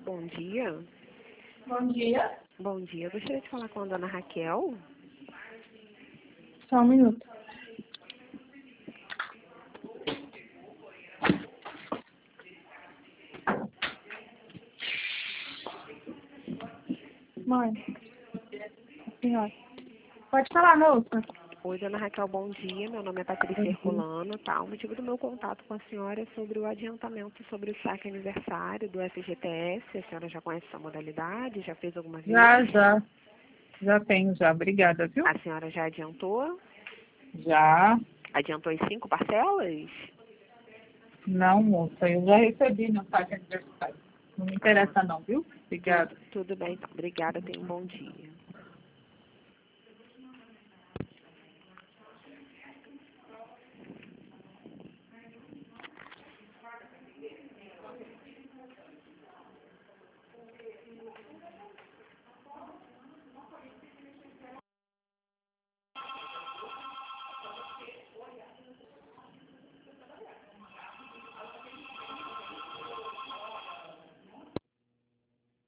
bom dia. Bom dia. Bom dia, gostaria de falar com a dona Raquel. Só um minuto. Mãe, senhora. Pode falar, moça. Oi, dona Raquel, bom dia. Meu nome é Patrícia Herculano, tá? O motivo do meu contato com a senhora é sobre o adiantamento sobre o saque aniversário do FGTS. A senhora já conhece essa modalidade? Já fez alguma vez? Já tenho, já. Obrigada, viu? A senhora já adiantou? Já. Adiantou em 5 parcelas? Não, moça, eu já recebi no saque aniversário. Não me interessa não, viu? Obrigada. Tudo bem, então. Obrigada, tenha um bom dia.